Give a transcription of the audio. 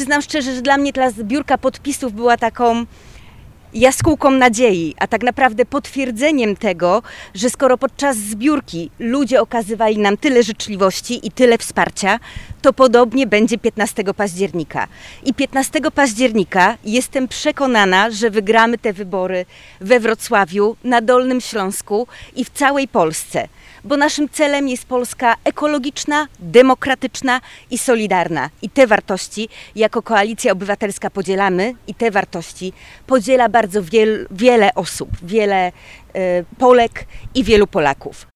przyznam szczerze, że dla mnie ta zbiórka podpisów była taką jaskółką nadziei, a tak naprawdę potwierdzeniem tego, że skoro podczas zbiórki ludzie okazywali nam tyle życzliwości i tyle wsparcia, to podobnie będzie 15 października. I 15 października jestem przekonana, że wygramy te wybory we Wrocławiu, na Dolnym Śląsku i w całej Polsce. Bo naszym celem jest Polska ekologiczna, demokratyczna i solidarna. I te wartości jako Koalicja Obywatelska podzielamy i te wartości podziela bardzo wiele osób, wiele Polek i wielu Polaków.